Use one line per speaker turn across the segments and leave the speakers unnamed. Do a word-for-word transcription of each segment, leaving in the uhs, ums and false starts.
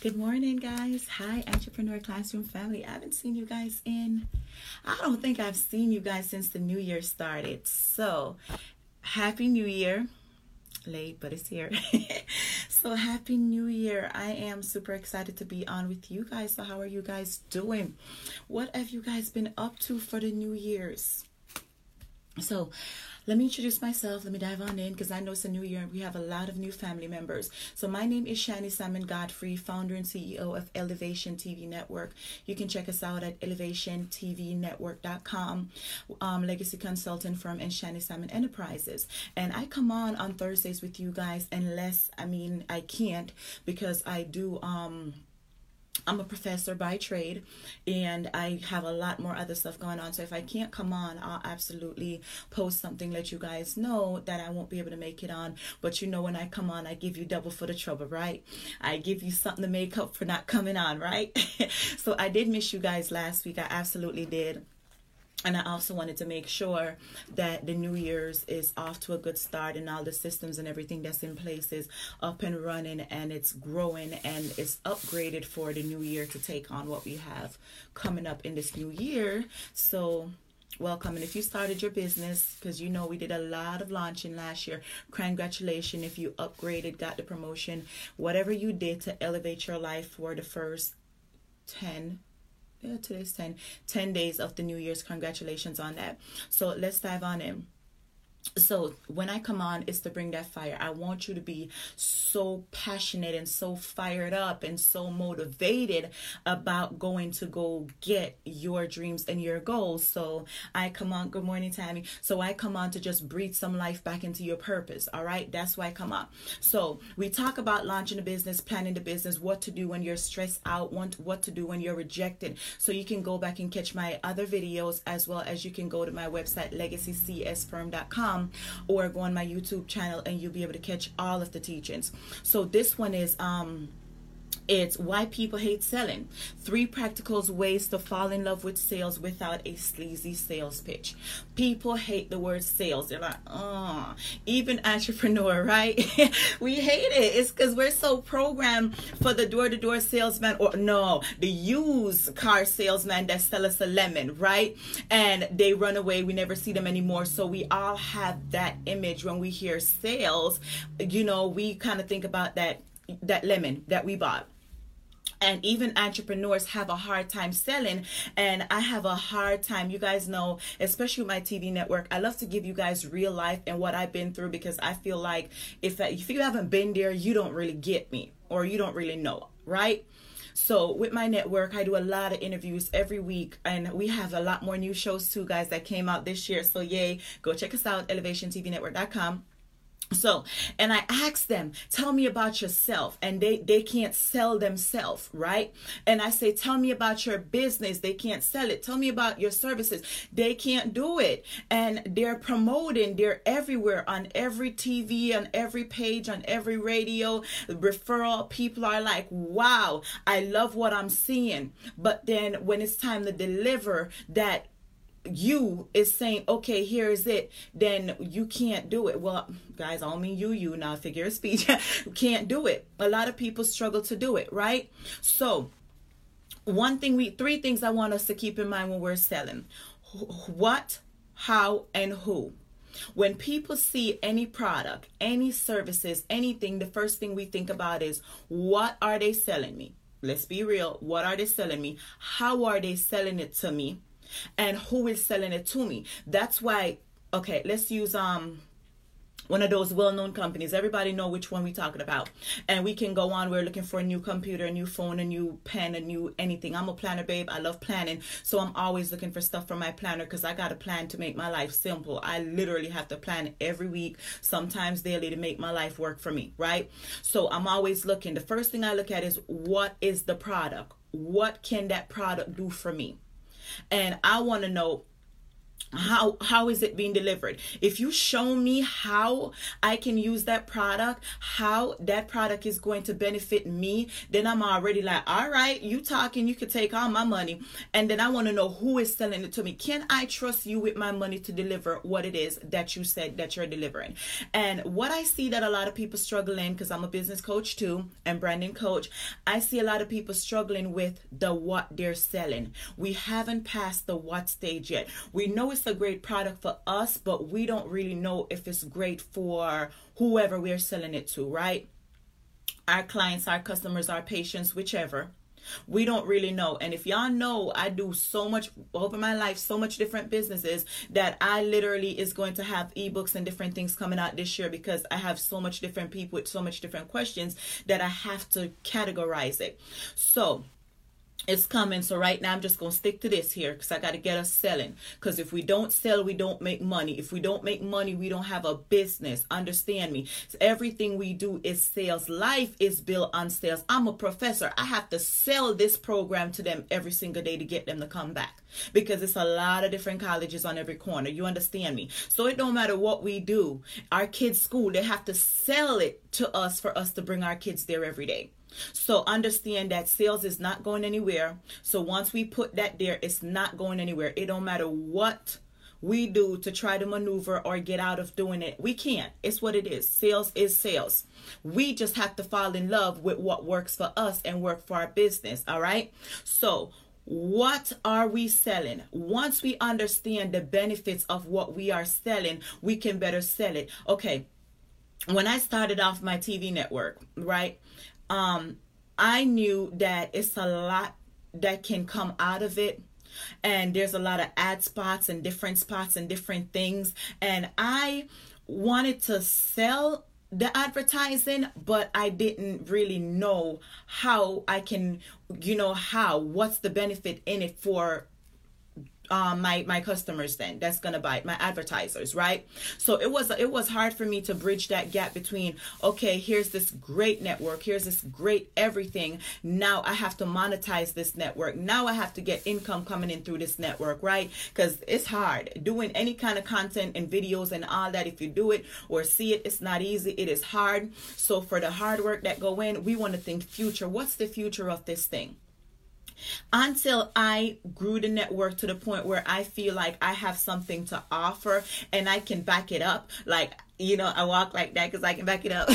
Good morning, guys. Hi, Entrepreneur Classroom family. I haven't seen you guys in, I don't think I've seen you guys since the new year started. So, Happy New Year. Late, but it's here. So, Happy New Year. I am super excited to be on with you guys. So, how are you guys doing? What have you guys been up to for the New Year's? So, let me introduce myself. Let me dive on in because I know it's a new year and we have a lot of new family members. So my name is Shani Simon Godfrey, founder and C E O of Elevation T V Network. You can check us out at elevation t v network dot com, um, legacy consultant firm, and Shani Simon Enterprises. And I come on on Thursdays with you guys unless, I mean, I can't because I do... um. I'm a professor by trade and I have a lot more other stuff going on. So if I can't come on, I'll absolutely post something, let you guys know that I won't be able to make it on. But you know, when I come on, I give you double for the trouble, right? I give you something to make up for not coming on, right? So I did miss you guys last week. I absolutely did. And I also wanted to make sure that the New Year's is off to a good start and all the systems and everything that's in place is up and running and it's growing and it's upgraded for the new year to take on what we have coming up in this new year. So welcome. And if you started your business, because you know we did a lot of launching last year, congratulations if you upgraded, got the promotion, whatever you did to elevate your life for the first ten Yeah, today's ten, ten days of the New Year's. Congratulations on that. So let's dive on in. So when I come on, it's to bring that fire. I want you to be so passionate and so fired up and so motivated about going to go get your dreams and your goals. So I come on. Good morning, Tammy. So I come on to just breathe some life back into your purpose. All right. That's why I come on. So we talk about launching a business, planning the business, what to do when you're stressed out, want what to do when you're rejected. So you can go back and catch my other videos as well as you can go to my website, legacy c s firm dot com. Or go on my YouTube channel and you'll be able to catch all of the teachings. So this one is um it's why people hate selling. Three practical ways to fall in love with sales without a sleazy sales pitch. People hate the word sales. They're like, oh, even entrepreneur, right? We hate it. It's because we're so programmed for the door-to-door salesman, or no, the used car salesman that sell us a lemon, right? And they run away. We never see them anymore. So we all have that image when we hear sales. You know, we kind of think about that that lemon that we bought. And even entrepreneurs have a hard time selling. And I have a hard time. You guys know, especially with my T V network, I love to give you guys real life and what I've been through, because I feel like if, if you haven't been there, you don't really get me, or you don't really know, right? So with my network, I do a lot of interviews every week, and we have a lot more new shows too, guys, that came out this year. So yay, go check us out, elevation t v network dot com. So, and I ask them, tell me about yourself, and they, they can't sell themselves, right? And I say, tell me about your business. They can't sell it. Tell me about your services. They can't do it. And they're promoting, they're everywhere on every T V, on every page, on every radio, referral. People are like, wow, I love what I'm seeing. But then when it's time to deliver that, you is saying, okay, here is it, then you can't do it. Well, guys, I don't mean you, you now, figure of speech. Can't do it. A lot of people struggle to do it, right? So one thing we, three things I want us to keep in mind when we're selling: what, how, and who. When people see any product, any services, anything, the first thing we think about is, what are they selling me? Let's be real. What are they selling me? How are they selling it to me? And who is selling it to me? That's why, okay, let's use um one of those well-known companies. Everybody know which one we're talking about. And we can go on. We're looking for a new computer, a new phone, a new pen, a new anything. I'm a planner, babe. I love planning. So I'm always looking for stuff for my planner because I got a plan to make my life simple. I literally have to plan every week, sometimes daily, to make my life work for me, right? So I'm always looking. The first thing I look at is, what is the product? What can that product do for me? And I want to know, how how is it being delivered? If you show me how I can use that product, how that product is going to benefit me, then I'm already like, all right, you talking, you could take all my money. And then I want to know who is selling it to me. Can I trust you with my money to deliver what it is that you said that you're delivering? And what I see that a lot of people struggle in, because I'm a business coach too and branding coach, I see a lot of people struggling with the what they're selling. We haven't passed the what stage yet. We know it's a great product for us, but we don't really know if it's great for whoever we're selling it to, right? Our clients, our customers, our patients, whichever. We don't really know. And if y'all know, I do so much over my life, so much different businesses, that I literally is going to have ebooks and different things coming out this year, because I have so much different people with so much different questions that I have to categorize it. So it's coming. So right now I'm just going to stick to this here, because I got to get us selling. Because if we don't sell, we don't make money. If we don't make money, we don't have a business. Understand me. So everything we do is sales. Life is built on sales. I'm a professor. I have to sell this program to them every single day to get them to come back, because it's a lot of different colleges on every corner. You understand me? So it don't matter what we do. Our kids' school, they have to sell it to us for us to bring our kids there every day. So understand that sales is not going anywhere. So once we put that there, it's not going anywhere. It don't matter what we do to try to maneuver or get out of doing it. We can't. It's what it is. Sales is sales. We just have to fall in love with what works for us and work for our business. All right. So what are we selling? Once we understand the benefits of what we are selling, we can better sell it. Okay. When I started off my T V network, right? Um, I knew that it's a lot that can come out of it. And there's a lot of ad spots and different spots and different things. And I wanted to sell the advertising, but I didn't really know how I can, you know, how, what's the benefit in it for Um, my my customers then that's gonna buy it, my advertisers, right? So it was it was hard for me to bridge that gap between, okay, here's this great network, here's this great everything. Now I have to monetize this network. Now I have to get income coming in through this network, right? Because it's hard doing any kind of content and videos and all that. If you do it or see it, it's not easy. It is hard. So for the hard work that go in, we want to think future. What's the future of this thing? Until I grew the network to the point where I feel like I have something to offer and I can back it up. Like, you know, I walk like that because I can back it up.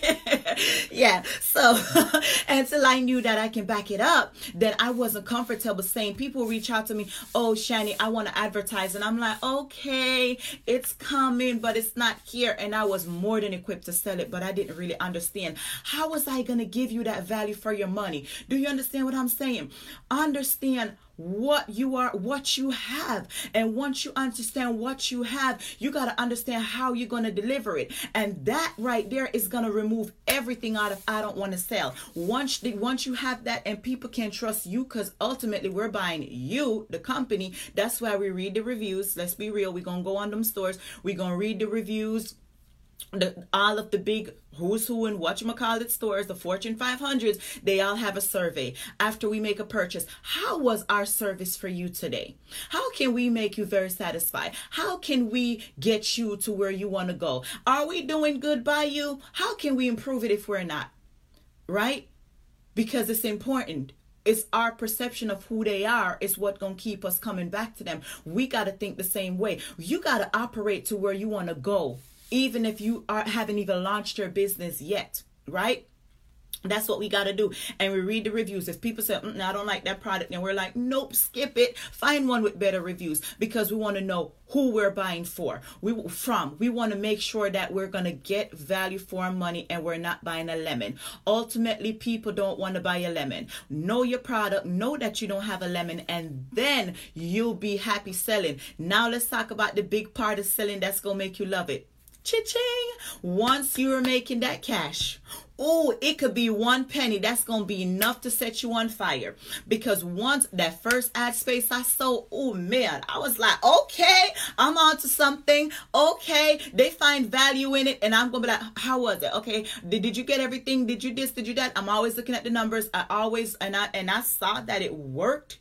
Yeah. So until I knew that I can back it up, then I wasn't comfortable saying, people reach out to me, oh, Shani, I want to advertise. And I'm like, okay, it's coming, but it's not here. And I was more than equipped to sell it, but I didn't really understand. How was I going to give you that value for your money? Do you understand what I'm saying? Understand what you are, what you have. And once you understand what you have, you got to understand how you're going to deliver it. And that right there is going to remove everything out of I don't want to sell. Once the, once you have that and people can trust you, because ultimately we're buying you, the company. That's why we read the reviews. Let's be real. We're going to go on them stores. We're going to read the reviews. The, all of the big who's who and whatchamacallit stores, the Fortune five hundreds, they all have a survey after we make a purchase. How was our service for you today? How can we make you very satisfied? How can we get you to where you want to go? Are we doing good by you? How can we improve it if we're not? Right? Because it's important. It's our perception of who they are is what gonna keep us coming back to them. We got to think the same way. You got to operate to where you want to go, even if you are, haven't even launched your business yet, right? That's what we got to do. And we read the reviews. If people say, mm, I don't like that product, then we're like, nope, skip it. Find one with better reviews, because we want to know who we're buying for. We from. We want to make sure that we're going to get value for our money and we're not buying a lemon. Ultimately, people don't want to buy a lemon. Know your product. Know that you don't have a lemon, and then you'll be happy selling. Now let's talk about the big part of selling that's going to make you love it. Cha-ching! Once you're making that cash, oh, it could be one penny. That's going to be enough to set you on fire. Because once that first ad space I sold, oh man, I was like, okay, I'm on to something. Okay, they find value in it. And I'm going to be like, how was it? Okay, did, did you get everything? Did you this? Did you that? I'm always looking at the numbers. I always, and I, and I saw that it worked.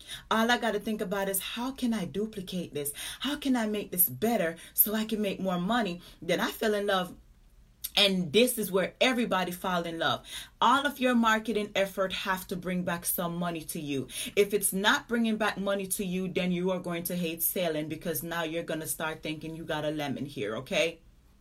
All I got to think about is, how can I duplicate this? How can I make this better so I can make more money? Then I fell in love. And this is where everybody fall in love. All of your marketing effort have to bring back some money to you. If it's not bringing back money to you, then you are going to hate selling, because now you're going to start thinking you got a lemon here, okay?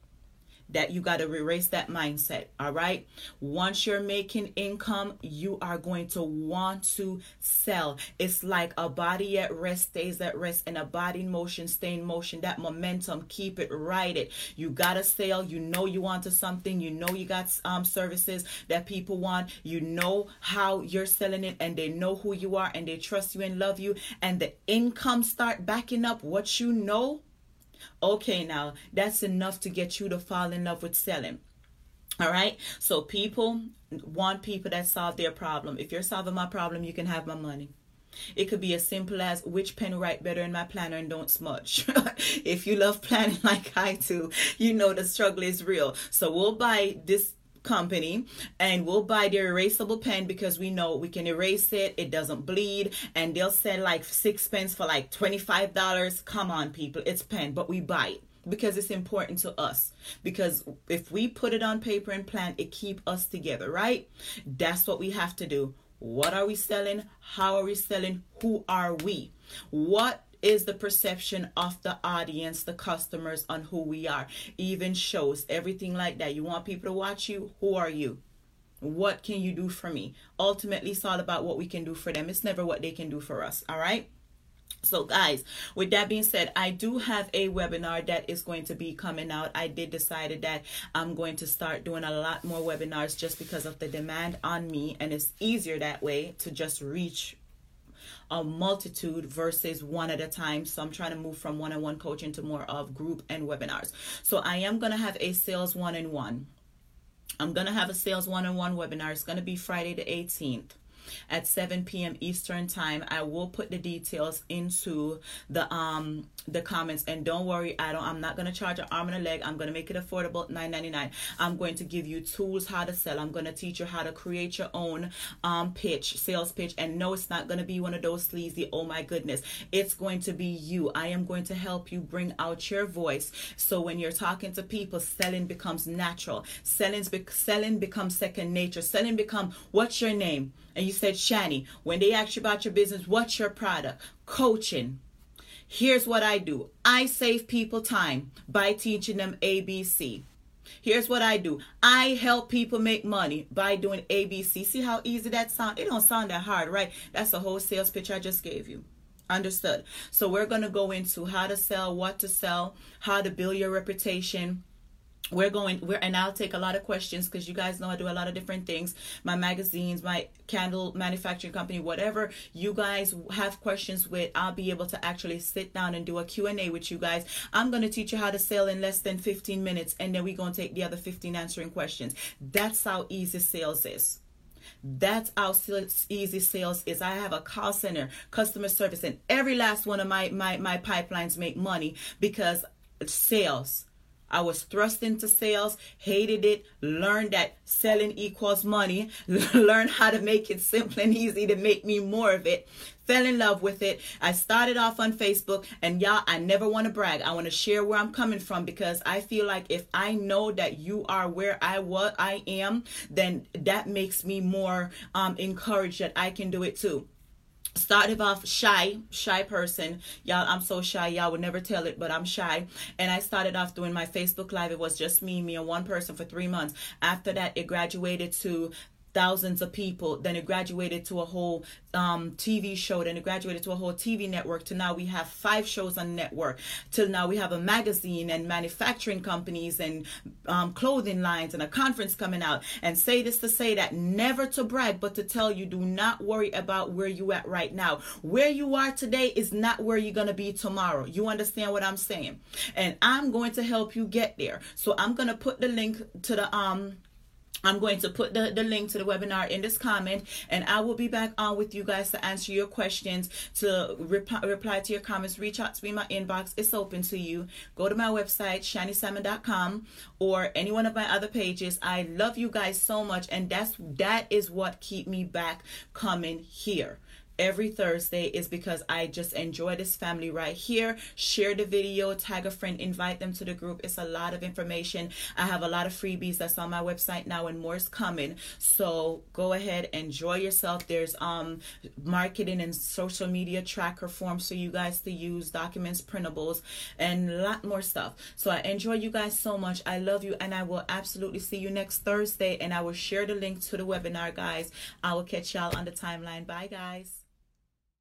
That you got to erase that mindset. All right. Once you're making income, you are going to want to sell. It's like a body at rest stays at rest, and a body in motion stay in motion. That momentum, keep it, ride it. You got to sell. You know you want to something. You know you got um services that people want. You know how you're selling it, and they know who you are, and they trust you and love you, and the income start backing up what you know. Okay, now that's enough to get you to fall in love with selling. All right. So people want people that solve their problem. If you're solving my problem, you can have my money. It could be as simple as, which pen write better in my planner and don't smudge. If you love planning like I do, you know the struggle is real. So we'll buy this company and we'll buy the erasable pen, because we know we can erase it, it doesn't bleed, and they'll sell like six pens for like twenty-five dollars. Come on, people, it's pen, but we buy it because it's important to us, because if we put it on paper and plan, it keep us together, right? That's what we have to do. What are we selling? How are we selling? Who are we? What is the perception of the audience, the customers, on who we are? Even shows, everything like that. You want people to watch you? Who are you? What can you do for me? Ultimately, it's all about what we can do for them. It's never what they can do for us. All right. So guys, with that being said, I do have a webinar that is going to be coming out. I did decided that I'm going to start doing a lot more webinars just because of the demand on me, and it's easier that way to just reach a multitude versus one at a time. So I'm trying to move from one-on-one coaching to more of group and webinars. So I am going to have a sales one-on-one. I'm going to have a sales one-on-one webinar. It's going to be Friday the eighteenth at seven p.m. Eastern time. I will put the details into the um the comments, and don't worry, I don't I'm not going to charge an arm and a leg. I'm going to make it affordable, nine ninety-nine. I'm going to give you tools how to sell. I'm going to teach you how to create your own um pitch, sales pitch. And no, it's not going to be one of those sleazy, oh my goodness. It's going to be you. I am going to help you bring out your voice, so when you're talking to people, selling becomes natural. Selling's be- selling becomes second nature. Selling become, what's your name? And you said Shani. When they ask you about your business, what's your product? Coaching. Here's what I do. I save people time by teaching them A B C. Here's what I do. I help people make money by doing A B C. See how easy that sounds? It don't sound that hard, right? That's a whole sales pitch I just gave you. Understood? So we're going to go into how to sell, what to sell, how to build your reputation. We're going, we're, and I'll take a lot of questions, because you guys know I do a lot of different things. My magazines, my candle manufacturing company, whatever you guys have questions with, I'll be able to actually sit down and do a Q and A with you guys. I'm going to teach you how to sell in less than fifteen minutes, and then we're going to take the other fifteen answering questions. That's how easy sales is. That's how easy sales is. I have a call center, customer service, and every last one of my, my, my pipelines make money because sales. I was thrust into sales, hated it, learned that selling equals money, learned how to make it simple and easy to make me more of it, fell in love with it. I started off on Facebook, and y'all, I never want to brag. I want to share where I'm coming from, because I feel like if I know that you are where I was, I am, then that makes me more um, encouraged that I can do it too. Started off shy, shy person. Y'all, I'm so shy. Y'all would never tell it, but I'm shy. And I started off doing my Facebook Live. It was just me, me and one person for three months. After that, it graduated to thousands of people. Then it graduated to a whole um, T V show. Then it graduated to a whole T V network. To now we have five shows on the network. Till now we have a magazine and manufacturing companies and um, clothing lines and a conference coming out. And say this to say that, never to brag, but to tell you, do not worry about where you at right now. Where you are today is not where you're going to be tomorrow. You understand what I'm saying? And I'm going to help you get there. So I'm going to put the link to the um I'm going to put the, the link to the webinar in this comment, and I will be back on with you guys to answer your questions, to rep- reply to your comments. Reach out to me in my inbox. It's open to you. Go to my website, shani salmon dot com, or any one of my other pages. I love you guys so much, and that's that is what keep me back coming here. every Thursday is because I just enjoy this family right here. Share the video, tag a friend, invite them to the group. It's a lot of information. I have a lot of freebies that's on my website now, and more is coming. So go ahead, enjoy yourself. There's um marketing and social media tracker forms for you guys to use, documents, printables, and a lot more stuff. So I enjoy you guys so much. I love you, and I will absolutely see you next Thursday, and I will share the link to the webinar, guys. I will catch y'all on the timeline. Bye, guys.